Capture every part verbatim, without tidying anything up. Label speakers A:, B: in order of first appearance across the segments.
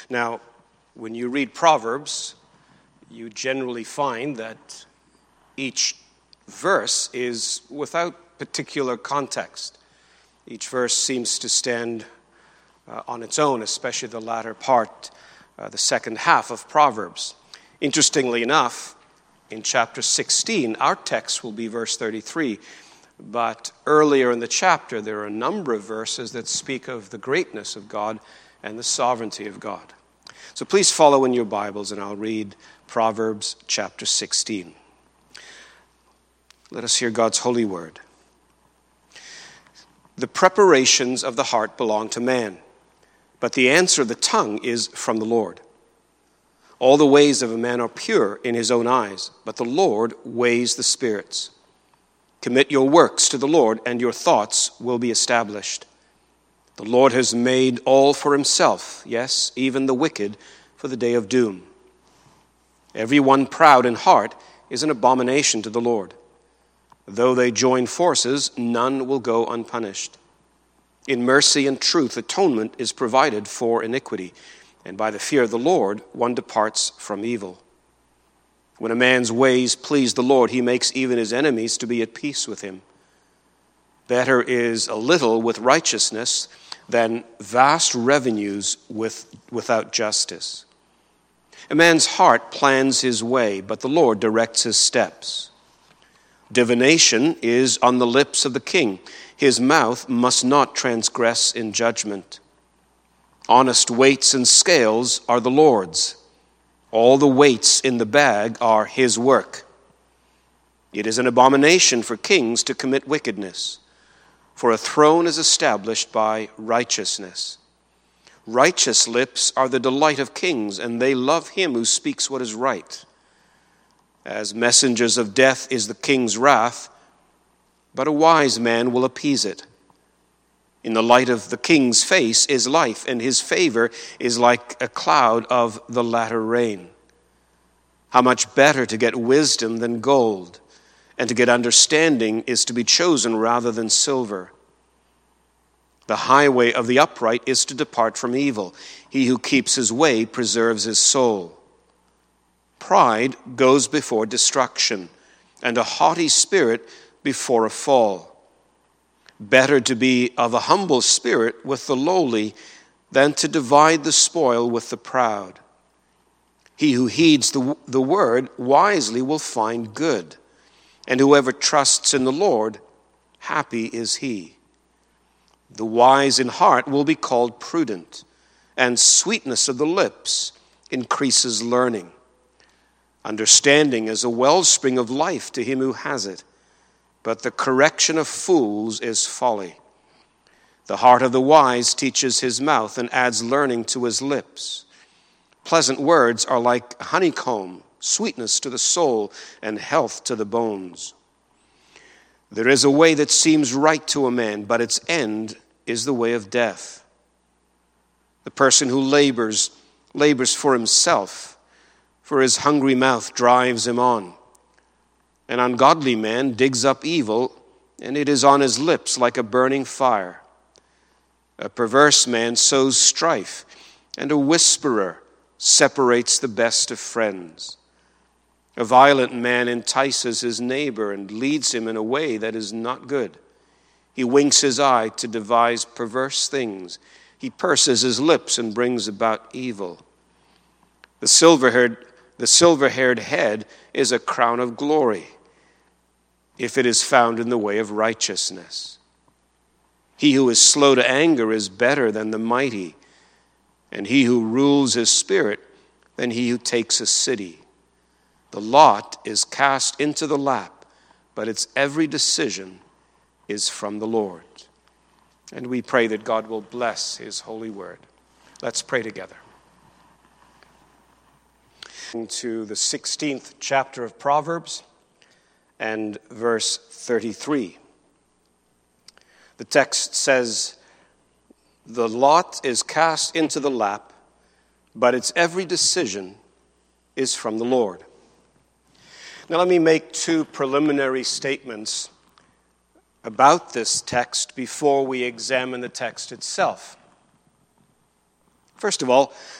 A: Now, when you read Proverbs, you generally find that each verse is without particular context. Each verse seems to stand uh, on its own, especially the latter part, uh, the second half of Proverbs. Interestingly enough, in chapter sixteen, our text will be verse thirty-three, but earlier in the chapter, there are a number of verses that speak of the greatness of God and the sovereignty of God. So please follow in your Bibles, and I'll read Proverbs chapter sixteen. Let us hear God's holy word. The preparations of the heart belong to man, but the answer of the tongue is from the Lord. All the ways of a man are pure in his own eyes, but the Lord weighs the spirits. Commit your works to the Lord, and your thoughts will be established. The Lord has made all for himself, yes, even the wicked, for the day of doom. Everyone proud in heart is an abomination to the Lord. Though they join forces, none will go unpunished. In mercy and truth, atonement is provided for iniquity, and by the fear of the Lord, one departs from evil. When a man's ways please the Lord, he makes even his enemies to be at peace with him. Better is a little with righteousness than vast revenues with, without justice. A man's heart plans his way, but the Lord directs his steps. Divination is on the lips of the king. His mouth must not transgress in judgment. Honest weights and scales are the Lord's. All the weights in the bag are his work. It is an abomination for kings to commit wickedness, for a throne is established by righteousness. Righteous lips are the delight of kings, and they love him who speaks what is right. As messengers of death is the king's wrath, but a wise man will appease it. In the light of the king's face is life, and his favor is like a cloud of the latter rain. How much better to get wisdom than gold, and to get understanding is to be chosen rather than silver. The highway of the upright is to depart from evil. He who keeps his way preserves his soul. Pride goes before destruction, and a haughty spirit before a fall. Better to be of a humble spirit with the lowly than to divide the spoil with the proud. He who heeds the, the word wisely will find good, and whoever trusts in the Lord, happy is he. The wise in heart will be called prudent, and sweetness of the lips increases learning. Understanding is a wellspring of life to him who has it, but the correction of fools is folly. The heart of the wise teaches his mouth and adds learning to his lips. Pleasant words are like honeycomb, sweetness to the soul and health to the bones. There is a way that seems right to a man, but its end is the way of death. The person who labors, labors for himself, for his hungry mouth drives him on. An ungodly man digs up evil, and it is on his lips like a burning fire. A perverse man sows strife, and a whisperer separates the best of friends. A violent man entices his neighbor and leads him in a way that is not good. He winks his eye to devise perverse things. He purses his lips and brings about evil. The silver-haired, the silver-haired head is a crown of glory, if it is found in the way of righteousness. He who is slow to anger is better than the mighty, and he who rules his spirit than he who takes a city. The lot is cast into the lap, but its every decision is from the Lord. And we pray that God will bless his holy word. Let's pray together. To the sixteenth chapter of Proverbs and verse thirty-three. The text says, "The lot is cast into the lap, but its every decision is from the Lord." Now let me make two preliminary statements about this text before we examine the text itself. First of all,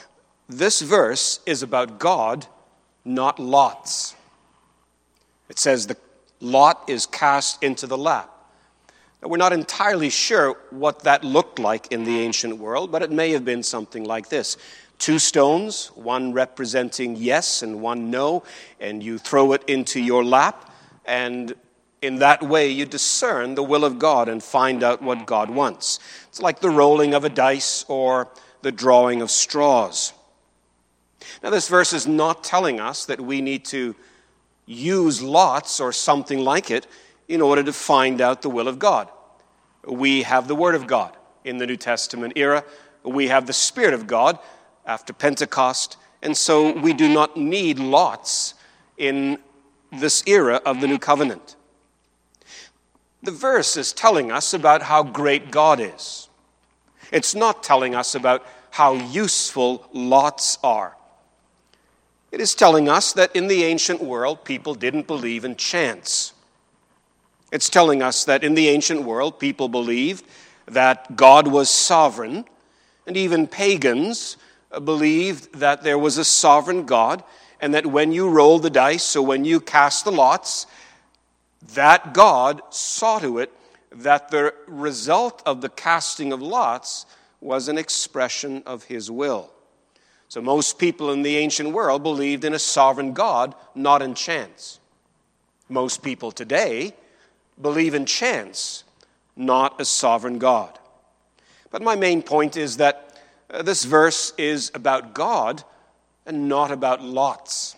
A: this verse is about God, not lots. It says the lot is cast into the lap. Now, we're not entirely sure what that looked like in the ancient world, but it may have been something like this. Two stones, one representing yes and one no, and you throw it into your lap, and in that way you discern the will of God and find out what God wants. It's like the rolling of a dice or the drawing of straws. Now, this verse is not telling us that we need to use lots or something like it in order to find out the will of God. We have the Word of God in the New Testament era. We have the Spirit of God after Pentecost. And so we do not need lots in this era of the New Covenant. The verse is telling us about how great God is. It's not telling us about how useful lots are. It is telling us that in the ancient world, people didn't believe in chance. It's telling us that in the ancient world, people believed that God was sovereign, and even pagans believed that there was a sovereign God, and that when you roll the dice, so when you cast the lots, that God saw to it that the result of the casting of lots was an expression of his will. So most people in the ancient world believed in a sovereign God, not in chance. Most people today believe in chance, not a sovereign God. But my main point is that uh, this verse is about God and not about lots.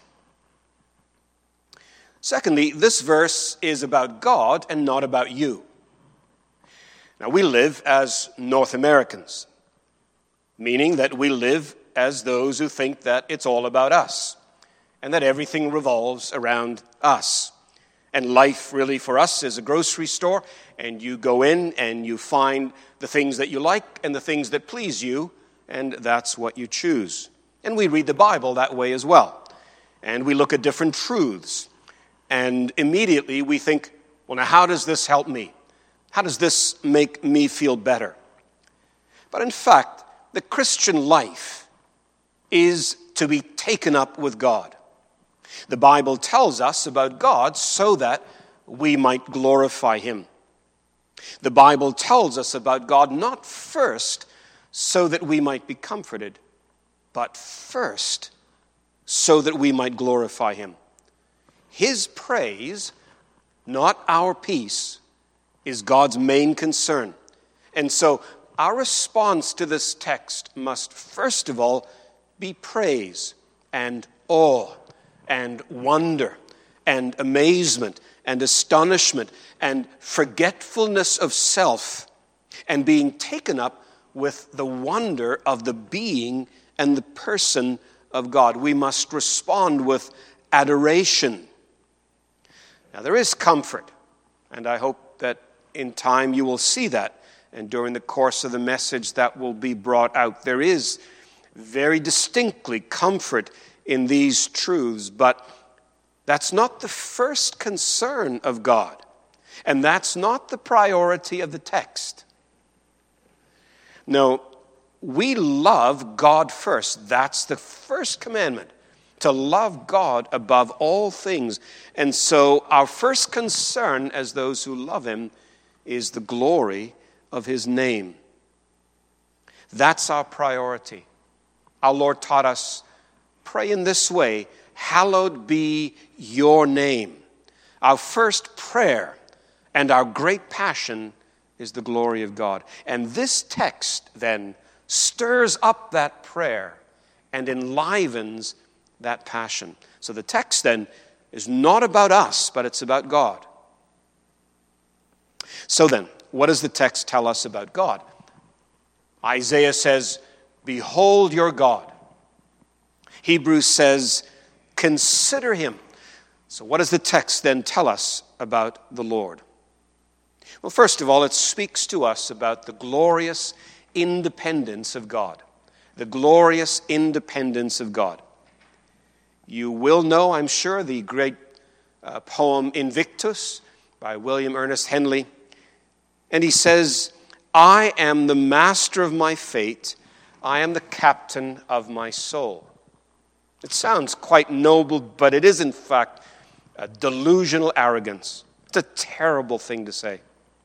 A: Secondly, this verse is about God and not about you. Now, we live as North Americans, meaning that we live as those who think that it's all about us and that everything revolves around us. And life really for us is a grocery store, and you go in and you find the things that you like and the things that please you, and that's what you choose. And we read the Bible that way as well. And we look at different truths, and immediately we think, well, now how does this help me? How does this make me feel better? But in fact, the Christian life is to be taken up with God. The Bible tells us about God so that we might glorify him. The Bible tells us about God not first so that we might be comforted, but first so that we might glorify him. His praise, not our peace, is God's main concern. And so our response to this text must first of all be praise and awe and wonder and amazement and astonishment and forgetfulness of self and being taken up with the wonder of the being and the person of God. We must respond with adoration. Now, there is comfort, and I hope that in time you will see that, and during the course of the message that will be brought out. There is very distinctly comfort in these truths, but that's not the first concern of God, and that's not the priority of the text. No, we love God first. That's the first commandment, to love God above all things. And so our first concern as those who love him is the glory of his name. That's our priority. Our Lord taught us, pray in this way, hallowed be your name. Our first prayer and our great passion is the glory of God. And this text then stirs up that prayer and enlivens that passion. So the text then is not about us, but it's about God. So then, what does the text tell us about God? Isaiah says, behold your God. Hebrews says, consider him. So what does the text then tell us about the Lord? Well, first of all, it speaks to us about the glorious independence of God. The glorious independence of God. You will know, I'm sure, the great uh, poem Invictus by William Ernest Henley. And he says, I am the master of my fate. I am the captain of my soul. It sounds quite noble, but it is in fact a delusional arrogance. It's a terrible thing to say.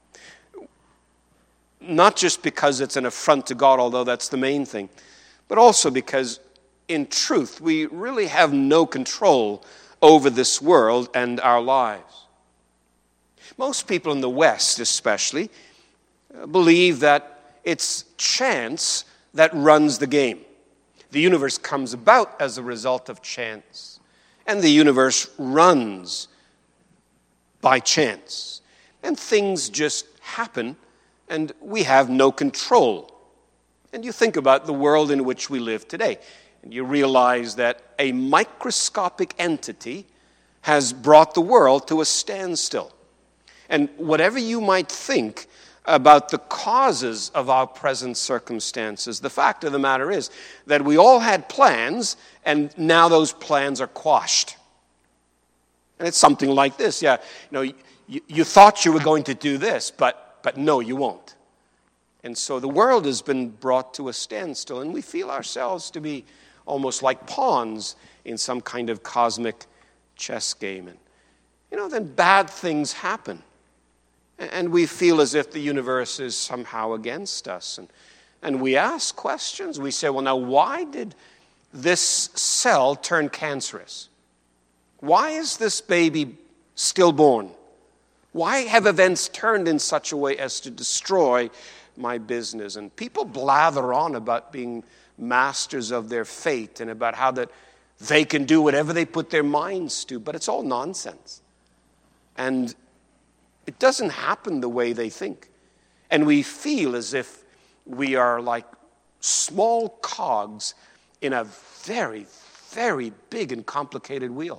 A: Not just because it's an affront to God, although that's the main thing, but also because in truth we really have no control over this world and our lives. Most people in the West especially believe that it's chance that runs the game. The universe comes about as a result of chance, and the universe runs by chance. And things just happen, and we have no control. And you think about the world in which we live today, and you realize that a microscopic entity has brought the world to a standstill. And whatever you might think about the causes of our present circumstances, the fact of the matter is that we all had plans, and now those plans are quashed. And it's something like this. Yeah, you know, you, you thought you were going to do this, but, but no, you won't. And so the world has been brought to a standstill, and we feel ourselves to be almost like pawns in some kind of cosmic chess game. And, you know, then bad things happen. And we feel as if the universe is somehow against us. And, and we ask questions. We say, well, now, why did this cell turn cancerous? Why is this baby stillborn? Why have events turned in such a way as to destroy my business? And people blather on about being masters of their fate and about how that they can do whatever they put their minds to, but it's all nonsense. And it doesn't happen the way they think. And we feel as if we are like small cogs in a very, very big and complicated wheel.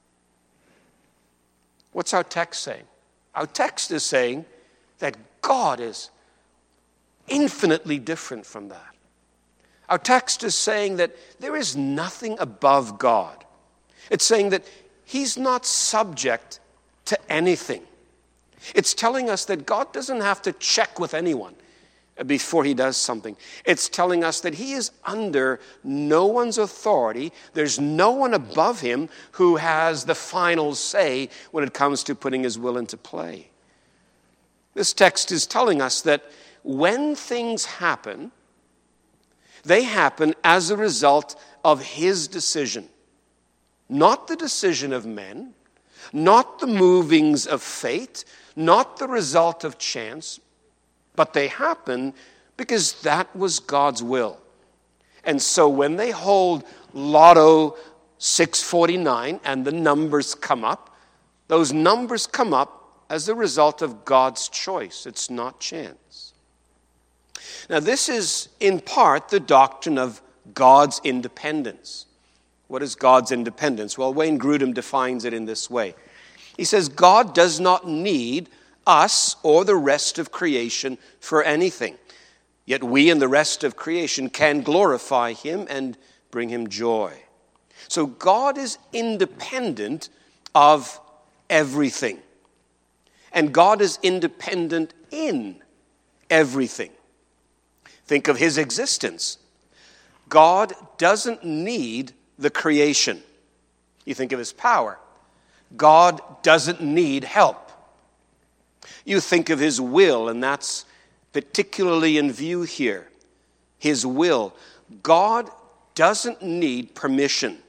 A: What's our text saying? Our text is saying that God is infinitely different from that. Our text is saying that there is nothing above God. It's saying that he's not subject to anything. It's telling us that God doesn't have to check with anyone before he does something. It's telling us that he is under no one's authority. There's no one above him who has the final say when it comes to putting his will into play. This text is telling us that when things happen, they happen as a result of his decision. Not the decision of men, not the movings of fate, not the result of chance, but they happen because that was God's will. And so when they hold Lotto six forty-nine and the numbers come up, those numbers come up as a result of God's choice. It's not chance. Now, this is in part the doctrine of God's independence. What is God's independence? Well, Wayne Grudem defines it in this way. He says, God does not need us or the rest of creation for anything. Yet we and the rest of creation can glorify him and bring him joy. So God is independent of everything. And God is independent in everything. Think of his existence. God doesn't need the creation. You think of his power. God doesn't need help. You think of his will, and that's particularly in view here. His will. God doesn't need permission.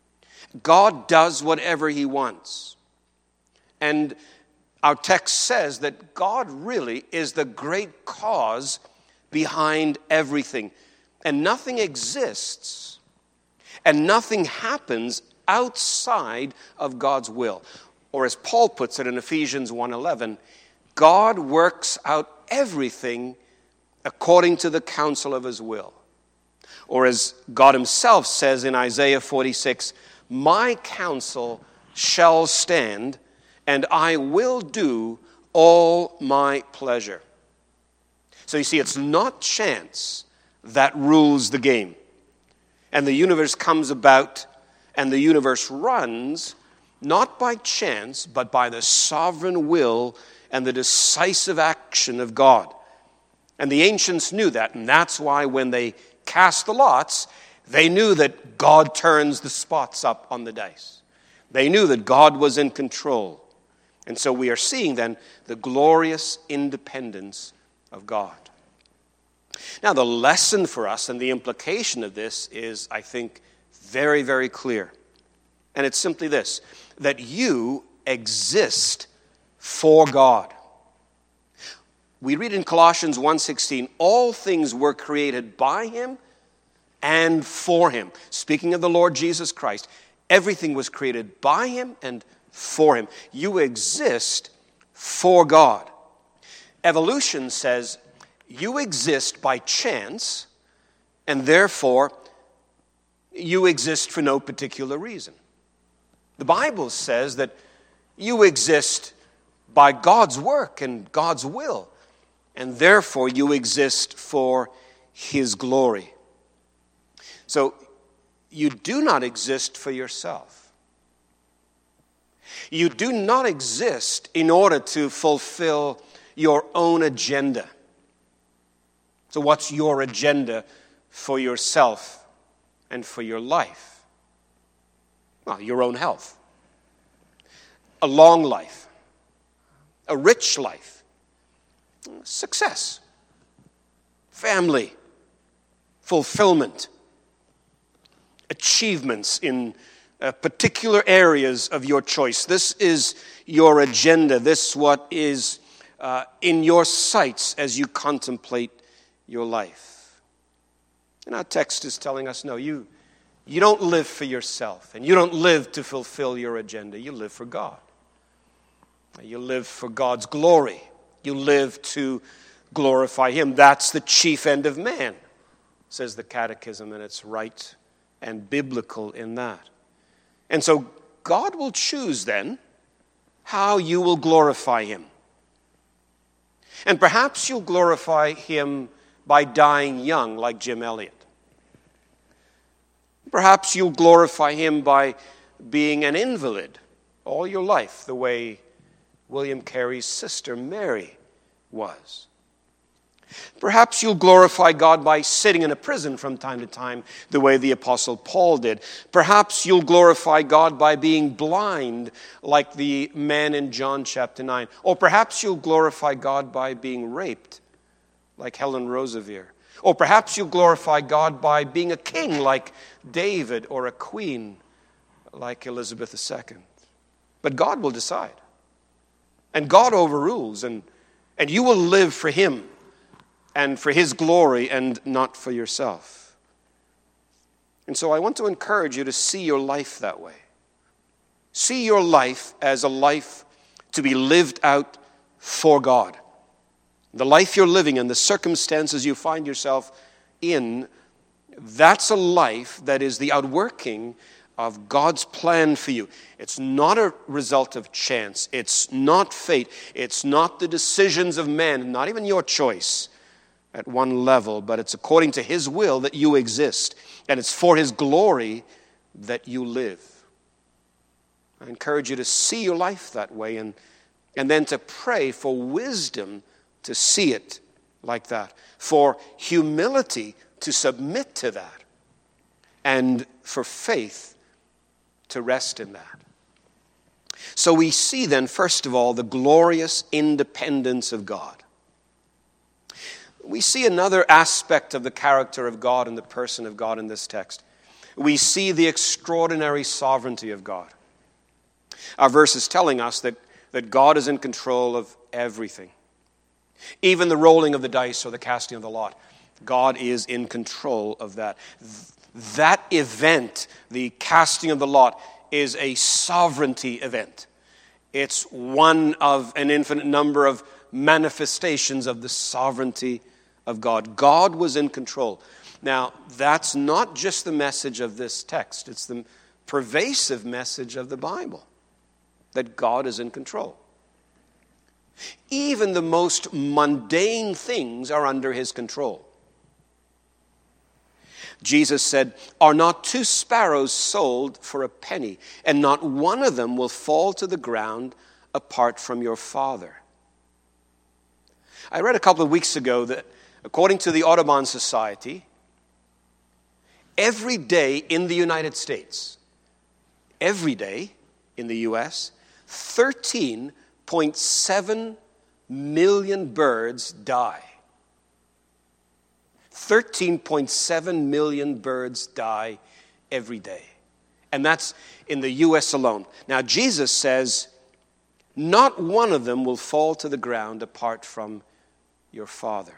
A: God does whatever he wants. And our text says that God really is the great cause behind everything. And nothing exists, and nothing happens outside of God's will. Or as Paul puts it in Ephesians one eleven, God works out everything according to the counsel of his will. Or as God himself says in Isaiah forty-six, my counsel shall stand, and I will do all my pleasure. So you see, it's not chance that rules the game. And the universe comes about, and the universe runs, not by chance, but by the sovereign will and the decisive action of God. And the ancients knew that, and that's why when they cast the lots, They knew that God turns the spots up on the dice. They knew that God was in control. And so we are seeing then the glorious independence of God. Now, the lesson for us and the implication of this is, I think, very, very clear. And it's simply this, that you exist for God. We read in Colossians one sixteen, all things were created by him and for him. Speaking of the Lord Jesus Christ, everything was created by him and for him. You exist for God. Evolution says you exist by chance, and therefore you exist for no particular reason. The Bible says that you exist by God's work and God's will, and therefore you exist for his glory. So you do not exist for yourself. You do not exist in order to fulfill your own agenda. So what's your agenda for yourself and for your life? Well, your own health. A long life. A rich life. Success. Family. Fulfillment. Achievements in uh, particular areas of your choice. This is your agenda. This is what is uh, in your sights as you contemplate your life. And our text is telling us, no, you, you don't live for yourself, and you don't live to fulfill your agenda. You live for God. You live for God's glory. You live to glorify him. That's the chief end of man, says the Catechism, and it's right and biblical in that. And so God will choose then how you will glorify him. And perhaps you'll glorify him by dying young like Jim Elliot. Perhaps you'll glorify him by being an invalid all your life, the way William Carey's sister Mary was. Perhaps you'll glorify God by sitting in a prison from time to time, the way the Apostle Paul did. Perhaps you'll glorify God by being blind, like the man in John chapter nine. Or perhaps you'll glorify God by being raped, like Helen Roseveare. Or perhaps you'll glorify God by being a king, like David, or a queen, like Elizabeth the Second. But God will decide. And God overrules, and, and you will live for him and for his glory and not for yourself. And so I want to encourage you to see your life that way. See your life as a life to be lived out for God. The life you're living in, the circumstances you find yourself in, that's a life that is the outworking of God's plan for you. It's not a result of chance. It's not fate. It's not the decisions of men, not even your choice at one level, but it's according to his will that you exist. And it's for his glory that you live. I encourage you to see your life that way, and, and then to pray for wisdom to see it like that, for humility to submit to that, and for faith to rest in that. So we see then, first of all, the glorious independence of God. We see another aspect of the character of God and the person of God in this text. We see the extraordinary sovereignty of God. Our verse is telling us that, that God is in control of everything. Even the rolling of the dice or the casting of the lot, God is in control of that. That event, the casting of the lot, is a sovereignty event. It's one of an infinite number of manifestations of the sovereignty of God. God was in control. Now, that's not just the message of this text. It's the pervasive message of the Bible, that God is in control. Even the most mundane things are under his control. Jesus said, "Are not two sparrows sold for a penny, and not one of them will fall to the ground apart from your Father?" I read a couple of weeks ago that according to the Audubon Society, every day in the United States, every day in the U S, thirteen point seven million birds die. thirteen point seven million birds die every day. And that's in the U S alone. Now, Jesus says, not one of them will fall to the ground apart from your Father.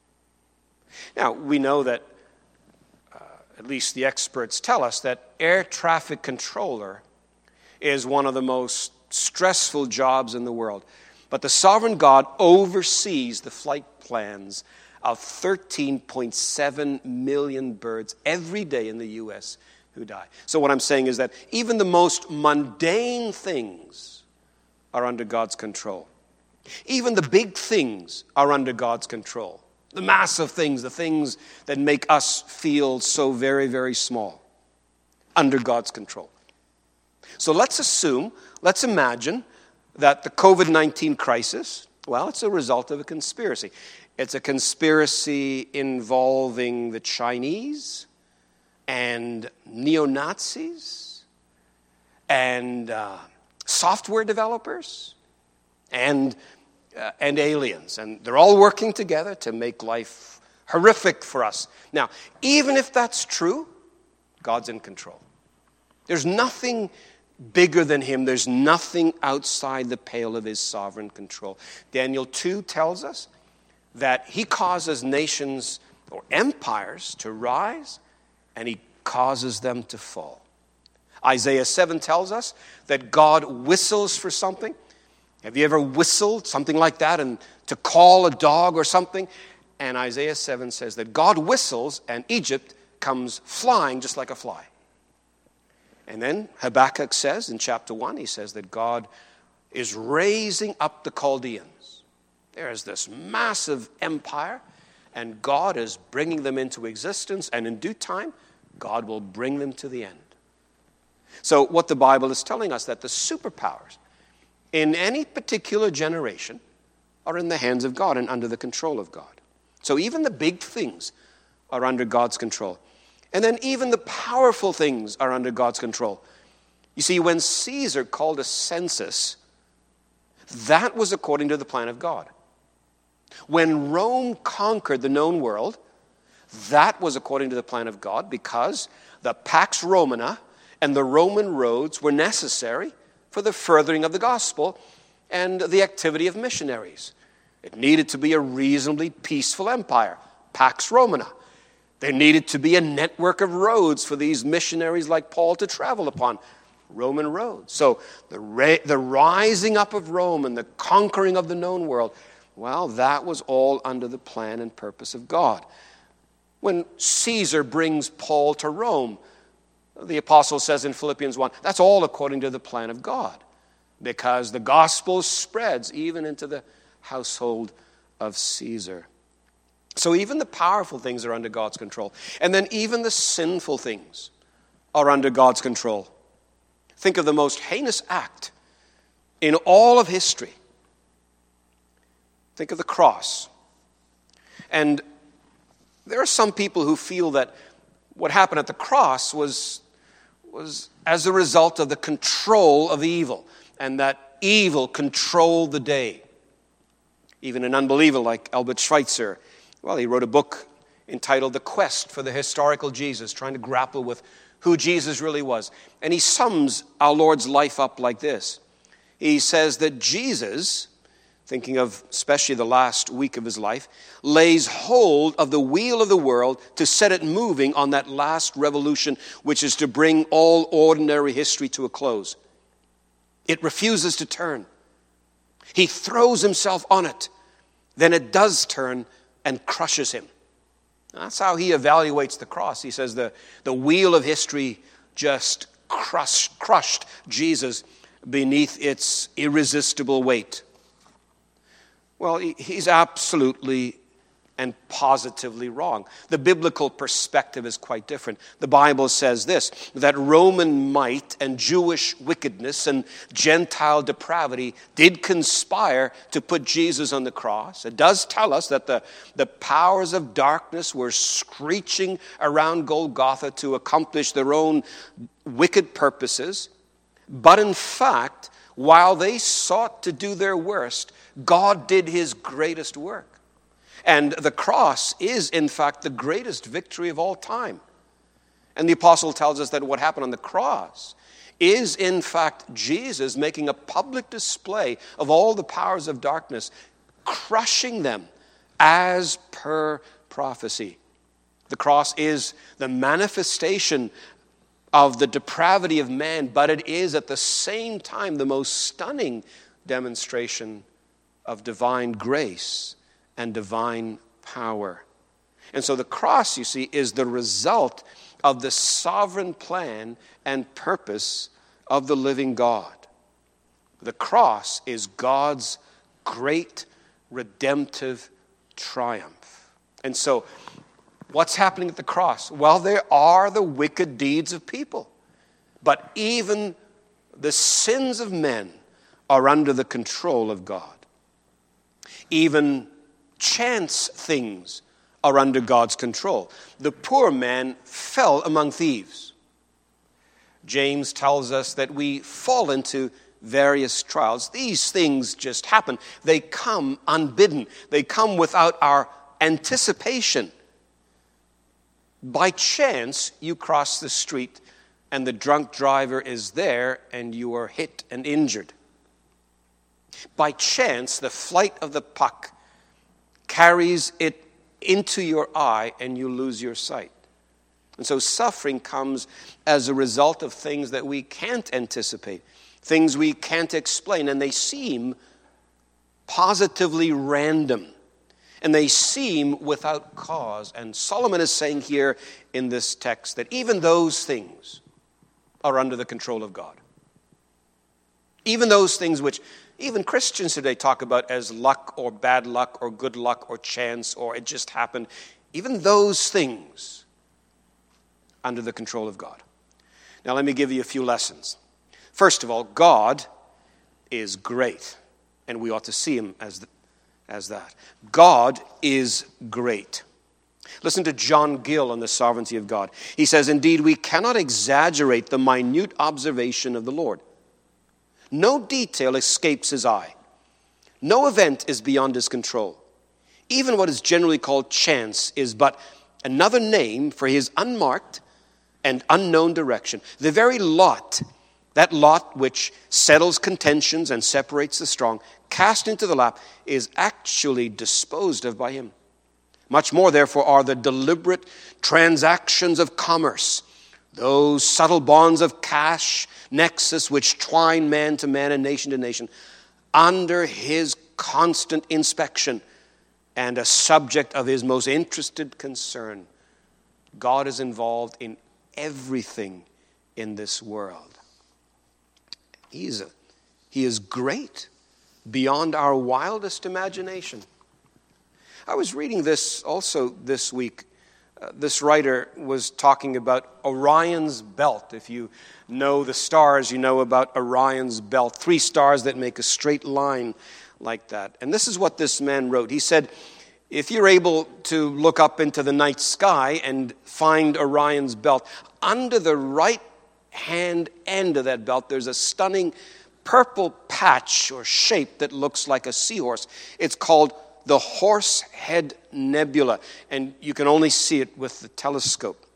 A: Now, we know that, uh, at least the experts tell us, that air traffic controller is one of the most stressful jobs in the world. But the sovereign God oversees the flight plans of thirteen point seven million birds every day in the U S who die. So what I'm saying is that even the most mundane things are under God's control. Even the big things are under God's control. The massive things, the things that make us feel so very, very small, under God's control. So let's assume, let's imagine that the covid nineteen crisis, well, it's a result of a conspiracy. It's a conspiracy involving the Chinese and neo-Nazis and uh, software developers and uh, and aliens. And they're all working together to make life horrific for us. Now, even if that's true, God's in control. There's nothing bigger than him. There's nothing outside the pale of his sovereign control. Daniel two tells us that he causes nations or empires to rise, and he causes them to fall. Isaiah seven tells us that God whistles for something. Have you ever whistled, something like that, and to call a dog or something? And Isaiah seven says that God whistles, and Egypt comes flying just like a fly. And then Habakkuk says in chapter one, he says that God is raising up the Chaldeans. There is this massive empire, and God is bringing them into existence, and in due time, God will bring them to the end. So what the Bible is telling us, that the superpowers in any particular generation are in the hands of God and under the control of God. So even the big things are under God's control. And then even the powerful things are under God's control. You see, when Caesar called a census, that was according to the plan of God. When Rome conquered the known world, that was according to the plan of God, because the Pax Romana and the Roman roads were necessary for the furthering of the gospel and the activity of missionaries. It needed to be a reasonably peaceful empire, Pax Romana. There needed to be a network of roads for these missionaries like Paul to travel upon, Roman roads. So the, ra- the rising up of Rome and the conquering of the known world, well, that was all under the plan and purpose of God. When Caesar brings Paul to Rome, the apostle says in Philippians one, that's all according to the plan of God, because the gospel spreads even into the household of Caesar. So even the powerful things are under God's control. And then even the sinful things are under God's control. Think of the most heinous act in all of history. Think of the cross. And there are some people who feel that what happened at the cross was, was as a result of the control of evil, and that evil controlled the day. Even an unbeliever like Albert Schweitzer, well, he wrote a book entitled The Quest for the Historical Jesus, trying to grapple with who Jesus really was. And he sums our Lord's life up like this. He says that Jesus, thinking of especially the last week of his life, lays hold of the wheel of the world to set it moving on that last revolution, which is to bring all ordinary history to a close. It refuses to turn. He throws himself on it. Then it does turn and crushes him. That's how he evaluates the cross. He says the, the wheel of history just crushed, crushed Jesus beneath its irresistible weight. Well, he, he's absolutely and positively wrong. The biblical perspective is quite different. The Bible says this, that Roman might and Jewish wickedness and Gentile depravity did conspire to put Jesus on the cross. It does tell us that the, the powers of darkness were screeching around Golgotha to accomplish their own wicked purposes. But in fact, while they sought to do their worst, God did his greatest work. And the cross is, in fact, the greatest victory of all time. And the apostle tells us that what happened on the cross is, in fact, Jesus making a public display of all the powers of darkness, crushing them as per prophecy. The cross is the manifestation of the depravity of man, but it is at the same time the most stunning demonstration of divine grace and divine power. And so the cross, you see, is the result of the sovereign plan and purpose of the living God. The cross is God's great redemptive triumph. And so, what's happening at the cross? Well, there are the wicked deeds of people. But even the sins of men are under the control of God. Even chance things are under God's control. The poor man fell among thieves. James tells us that we fall into various trials. These things just happen. They come unbidden. They come without our anticipation. By chance, you cross the street and the drunk driver is there and you are hit and injured. By chance, the flight of the puck carries it into your eye and you lose your sight. And so suffering comes as a result of things that we can't anticipate, things we can't explain, and they seem positively random, and they seem without cause. And Solomon is saying here in this text that even those things are under the control of God. Even those things which even Christians today talk about as luck or bad luck or good luck or chance or it just happened. Even those things under the control of God. Now let me give you a few lessons. First of all, God is great, and we ought to see him as, the, as that. God is great. Listen to John Gill on the sovereignty of God. He says, "Indeed, we cannot exaggerate the minute observation of the Lord. No detail escapes his eye. No event is beyond his control. Even what is generally called chance is but another name for his unmarked and unknown direction. The very lot, that lot which settles contentions and separates the strong, cast into the lap, is actually disposed of by him. Much more, therefore, are the deliberate transactions of commerce, those subtle bonds of cash nexus which twine man to man and nation to nation, under his constant inspection and a subject of his most interested concern. God is involved in everything in this world. He is, a, he is great beyond our wildest imagination. I was reading this also this week. Uh, this writer was talking about Orion's belt. If you know the stars, you know about Orion's belt. Three stars that make a straight line like that. And this is what this man wrote. He said, if you're able to look up into the night sky and find Orion's belt, under the right hand end of that belt, there's a stunning purple patch or shape that looks like a seahorse. It's called the Horsehead Nebula, and you can only see it with the telescope.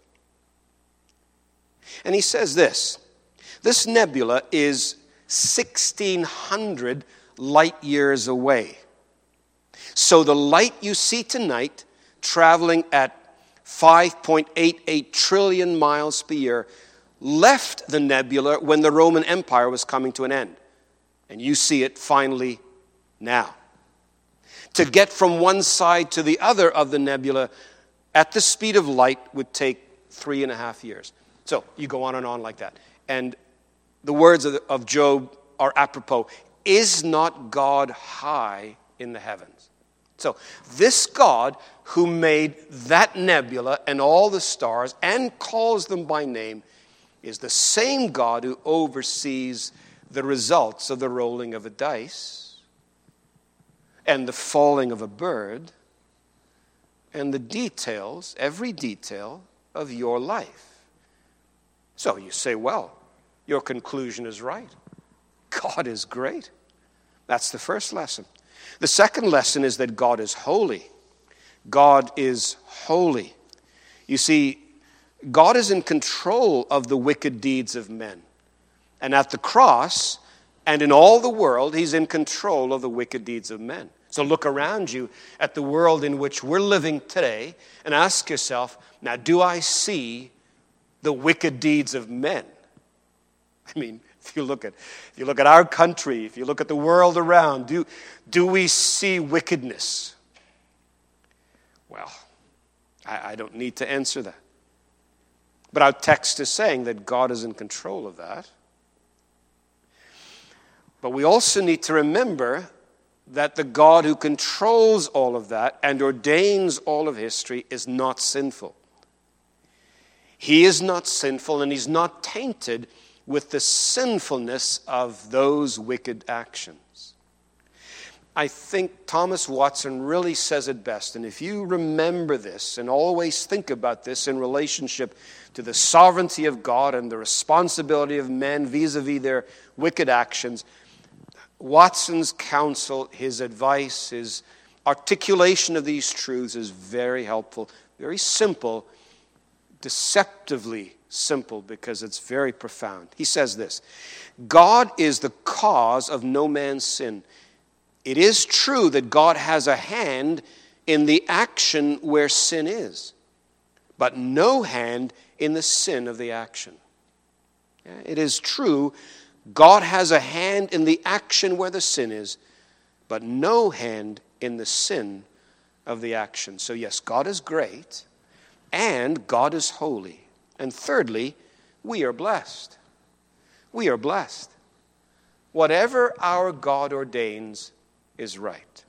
A: And he says this, this nebula is sixteen hundred light years away. So the light you see tonight, traveling at five point eight eight trillion miles per year, left the nebula when the Roman Empire was coming to an end. And you see it finally now. To get from one side to the other of the nebula at the speed of light would take three and a half years. So you go on and on like that. And the words of, of Job are apropos. Is not God high in the heavens? So this God who made that nebula and all the stars and calls them by name is the same God who oversees the results of the rolling of a dice and the falling of a bird and the details, every detail of your life. So you say, well, your conclusion is right. God is great. That's the first lesson. The second lesson is that God is holy. God is holy. You see, God is in control of the wicked deeds of men. And at the cross and in all the world, he's in control of the wicked deeds of men. So look around you at the world in which we're living today and ask yourself, now, do I see the wicked deeds of men? I mean, if you look at if you look at our country, if you look at the world around, do, do we see wickedness? Well, I, I don't need to answer that. But our text is saying that God is in control of that. But we also need to remember that the God who controls all of that and ordains all of history is not sinful. He is not sinful, and he's not tainted with the sinfulness of those wicked actions. I think Thomas Watson really says it best, and if you remember this and always think about this in relationship to the sovereignty of God and the responsibility of men vis-a-vis their wicked actions, Watson's counsel, his advice, his articulation of these truths is very helpful, very simple, deceptively simple because it's very profound. He says this: God is the cause of no man's sin. It is true that God has a hand in the action where sin is, but no hand in the sin of the action. It is true God has a hand in the action where the sin is, but no hand in the sin of the action. So yes, God is great, and God is holy. And thirdly, we are blessed. We are blessed. Whatever our God ordains is right.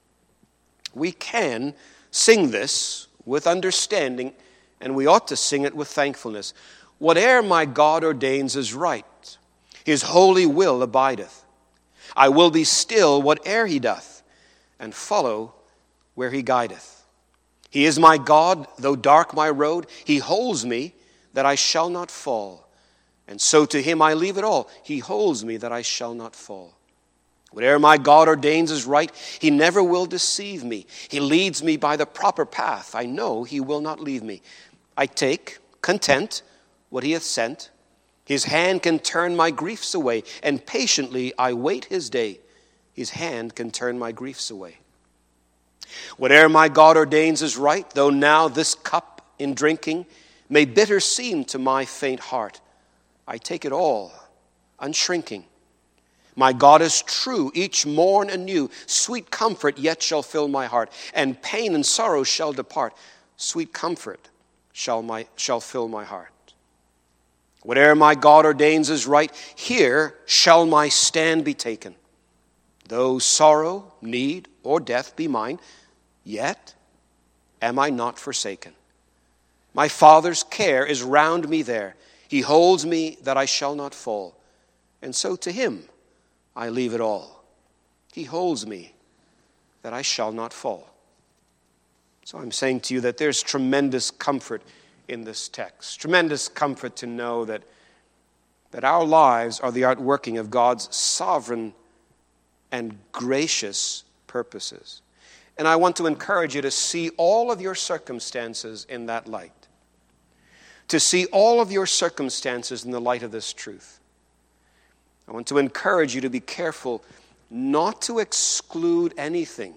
A: We can sing this with understanding, and we ought to sing it with thankfulness. Whate'er my God ordains is right. His holy will abideth. I will be still whate'er he doth, and follow where he guideth. He is my God, though dark my road. He holds me that I shall not fall. And so to him I leave it all. He holds me that I shall not fall. Whatever my God ordains is right. He never will deceive me. He leads me by the proper path. I know he will not leave me. I take, content, what he hath sent. His hand can turn my griefs away, and patiently I wait his day. His hand can turn my griefs away. Whatever my God ordains is right, though now this cup in drinking may bitter seem to my faint heart. I take it all, unshrinking. My God is true, each morn anew. Sweet comfort yet shall fill my heart, and pain and sorrow shall depart. Sweet comfort shall my shall fill my heart. Whatever my God ordains is right, here shall my stand be taken. Though sorrow, need, or death be mine, yet am I not forsaken. My Father's care is round me there. He holds me that I shall not fall. And so to him I leave it all. He holds me that I shall not fall. So I'm saying to you that there's tremendous comfort in this text. Tremendous comfort to know that, that our lives are the outworking of God's sovereign and gracious purposes. And I want to encourage you to see all of your circumstances in that light. To see all of your circumstances in the light of this truth. I want to encourage you to be careful not to exclude anything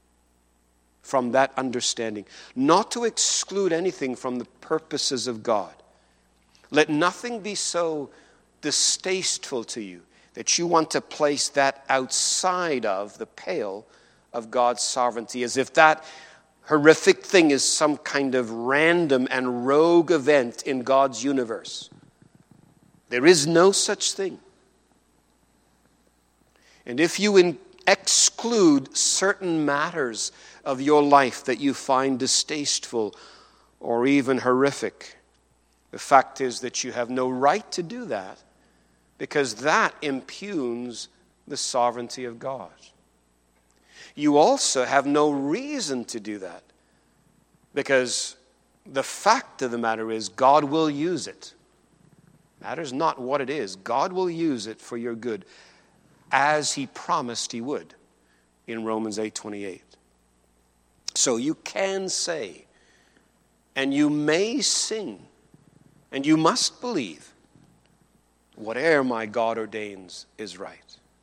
A: from that understanding, not to exclude anything from the purposes of God. Let nothing be so distasteful to you that you want to place that outside of the pale of God's sovereignty, as if that horrific thing is some kind of random and rogue event in God's universe. There is no such thing. And if you in, exclude certain matters of your life that you find distasteful or even horrific. The fact is that you have no right to do that, because that impugns the sovereignty of God. You also have no reason to do that, because the fact of the matter is God will use it. Matters not what it is. God will use it for your good, as he promised he would in Romans eight twenty-eight. So you can say, and you may sing, and you must believe, whate'er my God ordains is right.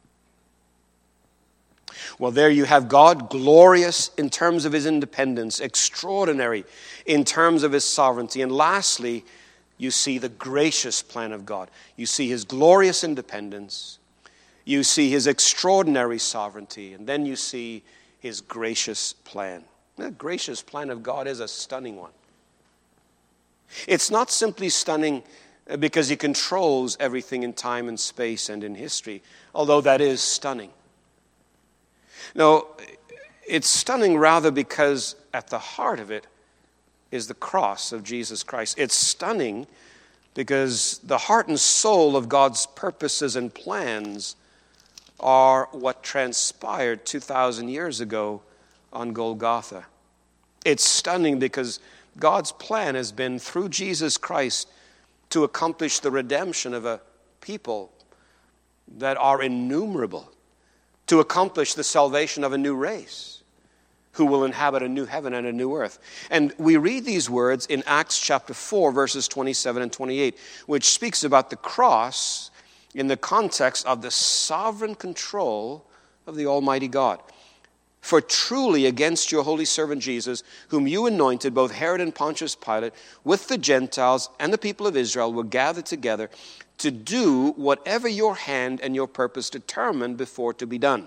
A: Well, there you have God, glorious in terms of his independence, extraordinary in terms of his sovereignty. And lastly, you see the gracious plan of God. You see his glorious independence. You see his extraordinary sovereignty. And then you see his gracious plan. The gracious plan of God is a stunning one. It's not simply stunning because he controls everything in time and space and in history, although that is stunning. No, it's stunning rather because at the heart of it is the cross of Jesus Christ. It's stunning because the heart and soul of God's purposes and plans are what transpired two thousand years ago on Golgotha. It's stunning because God's plan has been, through Jesus Christ, to accomplish the redemption of a people that are innumerable, to accomplish the salvation of a new race who will inhabit a new heaven and a new earth. And we read these words in Acts chapter four, verses twenty-seven and twenty-eight, which speaks about the cross in the context of the sovereign control of the Almighty God. For truly against your holy servant Jesus, whom you anointed, both Herod and Pontius Pilate, with the Gentiles and the people of Israel, were gathered together to do whatever your hand and your purpose determined before to be done.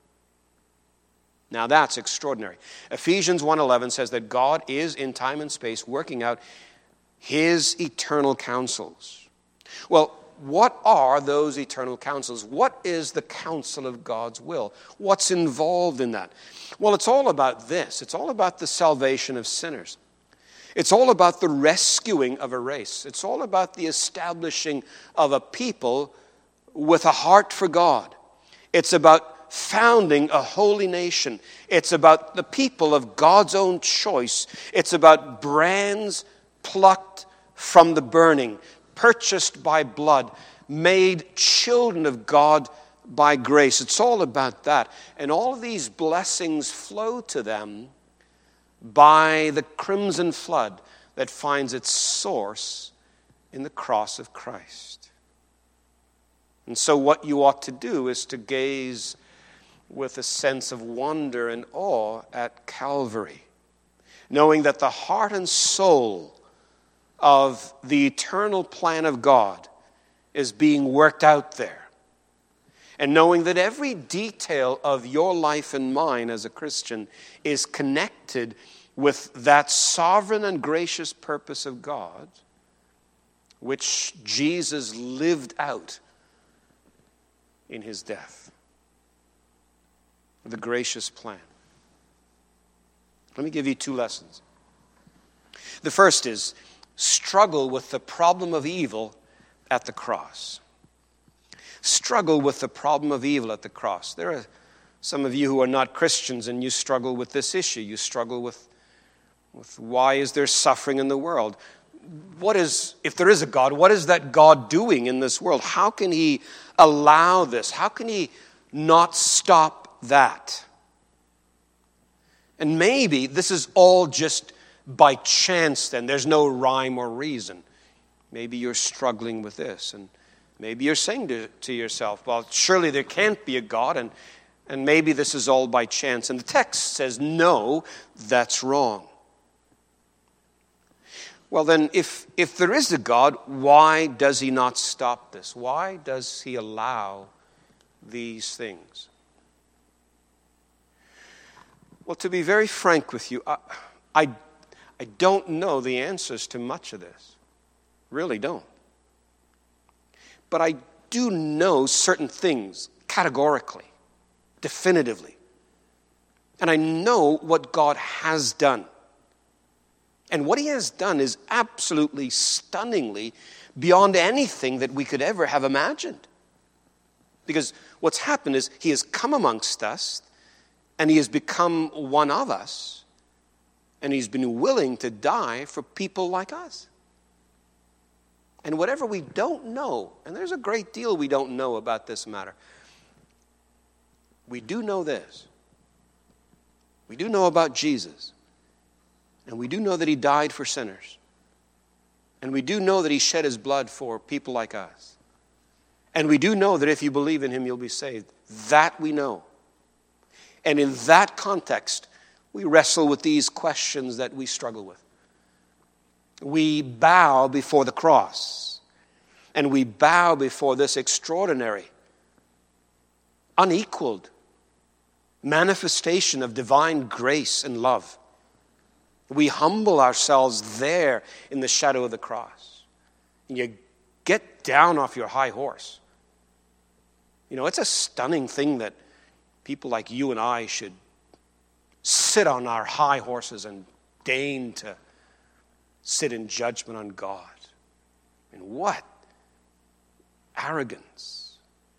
A: Now that's extraordinary. Ephesians one eleven says that God is in time and space working out his eternal counsels. Well, what are those eternal counsels? What is the counsel of God's will? What's involved in that? Well, it's all about this. It's all about the salvation of sinners. It's all about the rescuing of a race. It's all about the establishing of a people with a heart for God. It's about founding a holy nation. It's about the people of God's own choice. It's about brands plucked from the burning, purchased by blood, made children of God by grace. It's all about that. And all of these blessings flow to them by the crimson flood that finds its source in the cross of Christ. And so what you ought to do is to gaze with a sense of wonder and awe at Calvary, knowing that the heart and soul of the eternal plan of God is being worked out there. And knowing that every detail of your life and mine as a Christian is connected with that sovereign and gracious purpose of God, which Jesus lived out in his death. The gracious plan. Let me give you two lessons. The first is, struggle with the problem of evil at the cross. Struggle with the problem of evil at the cross. There are some of you who are not Christians and you struggle with this issue. You struggle with, with why is there suffering in the world? What is, if there is a God, what is that God doing in this world? How can he allow this? How can he not stop that? And maybe this is all just by chance then. There's no rhyme or reason. Maybe you're struggling with this, and maybe you're saying to, to yourself, well, surely there can't be a God, and, and maybe this is all by chance. And the text says, no, that's wrong. Well then, if, if there is a God, why does he not stop this? Why does he allow these things? Well, to be very frank with you, I, I I don't know the answers to much of this. Really don't. But I do know certain things categorically. definitively. And I know what God has done. And what he has done is absolutely stunningly beyond anything that we could ever have imagined. Because what's happened is he has come amongst us and he has become one of us. And he's been willing to die for people like us. And whatever we don't know, and there's a great deal we don't know about this matter, we do know this. We do know about Jesus. And we do know that he died for sinners. And we do know that he shed his blood for people like us. And we do know that if you believe in him, you'll be saved. That we know. And in that context, we wrestle with these questions that we struggle with. We bow before the cross. And we bow before this extraordinary, unequaled manifestation of divine grace and love. We humble ourselves there in the shadow of the cross. And you get down off your high horse. You know, it's a stunning thing that people like you and I should sit on our high horses and deign to sit in judgment on God. And what arrogance.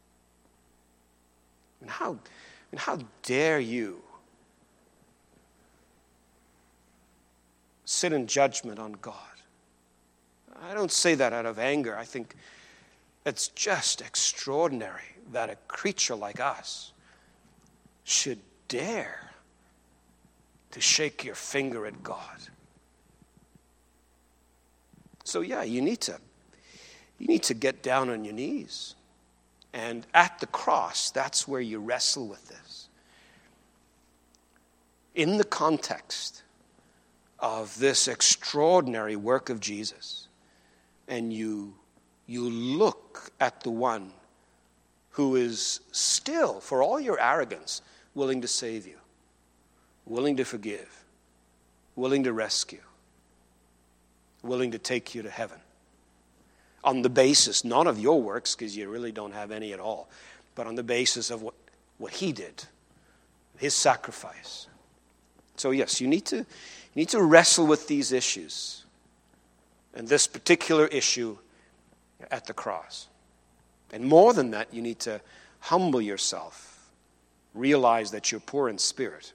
A: And how, and how dare you sit in judgment on God. I don't say that out of anger. I think it's just extraordinary that a creature like us should dare to shake your finger at God. So yeah, you need to you need to get down on your knees. And at the cross, that's where you wrestle with this. In the context of this extraordinary work of Jesus, and you you look at the one who is still, for all your arrogance, willing to save you, willing to forgive, willing to rescue, willing to take you to heaven. On the basis, not of your works, because you really don't have any at all, but on the basis of what, what he did, his sacrifice. So yes, you need to, you need to wrestle with these issues, and this particular issue at the cross. And more than that, you need to humble yourself, realize that you're poor in spirit,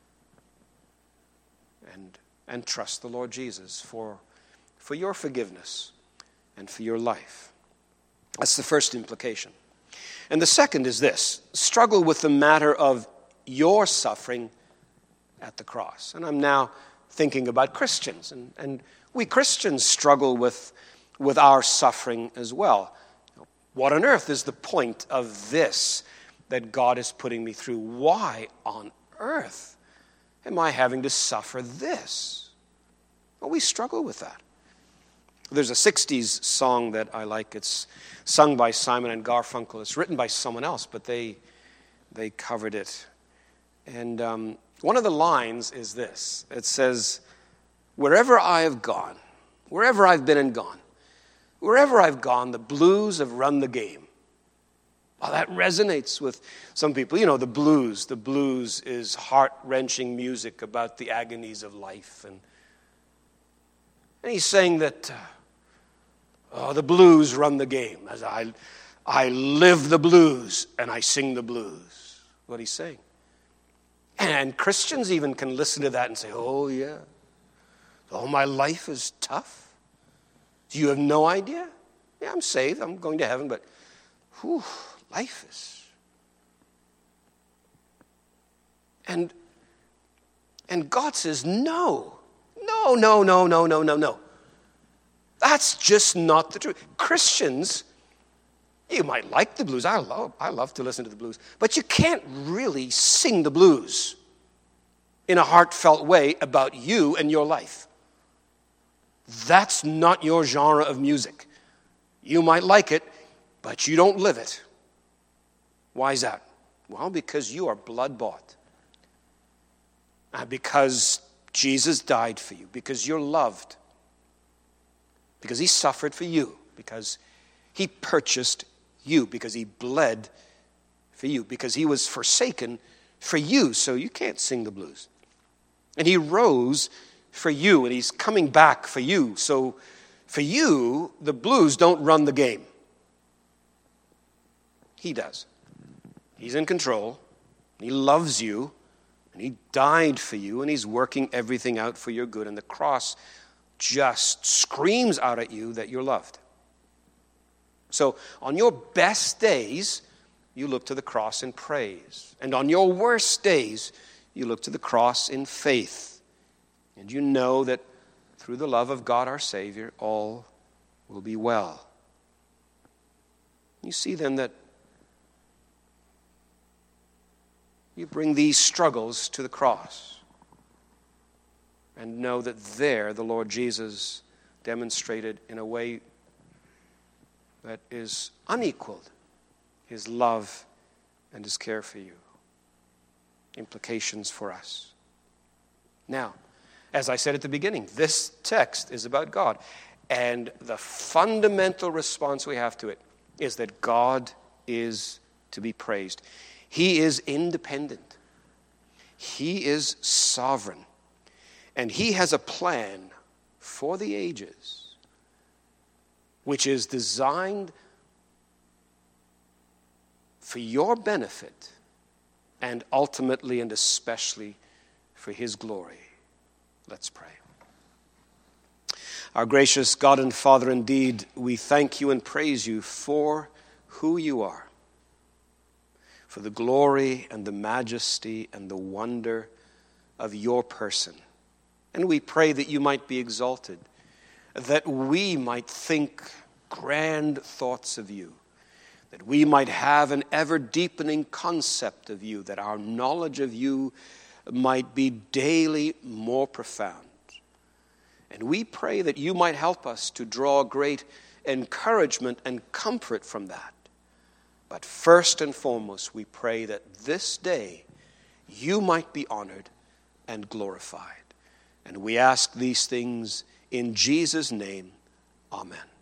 A: and, and trust the Lord Jesus for, for your forgiveness and for your life. That's the first implication. And the second is this: struggle with the matter of your suffering at the cross. And I'm now thinking about Christians. And, and we Christians struggle with, with our suffering as well. What on earth is the point of this that God is putting me through? Why on earth am I having to suffer this? Well, we struggle with that. There's a sixties song that I like. It's sung by Simon and Garfunkel. It's written by someone else, but they they covered it. And um, one of the lines is this. It says, "Wherever I have gone, wherever I've been and gone, wherever I've gone, the blues have run the game." Well, that resonates with some people. You know, the blues. The blues is heart-wrenching music about the agonies of life. And, and he's saying that uh, oh, the blues run the game. As I, I live the blues and I sing the blues. What he's saying. And Christians even can listen to that and say, oh, yeah. Oh, my life is tough. Do you have no idea? Yeah, I'm saved. I'm going to heaven, but whew, life is. And, and God says, no. No, no, no, no, no, no, no. That's just not the truth. Christians, you might like the blues. I love, I love to listen to the blues. But you can't really sing the blues in a heartfelt way about you and your life. That's not your genre of music. You might like it, but you don't live it. Why is that? Well, because you are blood-bought. Uh, because Jesus died for you. Because you're loved. Because he suffered for you. Because he purchased you. Because he bled for you, because he was forsaken for you, so you can't sing the blues. And he rose for you, and he's coming back for you. So for you, the blues don't run the game. He does. He's in control. He loves you, and he died for you, and he's working everything out for your good. And the cross just screams out at you that you're loved. So on your best days, you look to the cross in praise. And on your worst days, you look to the cross in faith. And you know that through the love of God our Savior, all will be well. You see then that you bring these struggles to the cross and know that there the Lord Jesus demonstrated in a way that is unequaled his love and his care for you. Implications for us. Now, as I said at the beginning, this text is about God. And the fundamental response we have to it is that God is to be praised. He is independent. He is sovereign. And he has a plan for the ages, which is designed for your benefit and ultimately and especially for his glory. Let's pray. Our gracious God and Father, indeed, we thank you and praise you for who you are, for the glory and the majesty and the wonder of your person. And we pray that you might be exalted, that we might think grand thoughts of you, that we might have an ever-deepening concept of you, that our knowledge of you might be daily more profound. And we pray that you might help us to draw great encouragement and comfort from that. But first and foremost, we pray that this day you might be honored and glorified. And we ask these things in Jesus' name. Amen.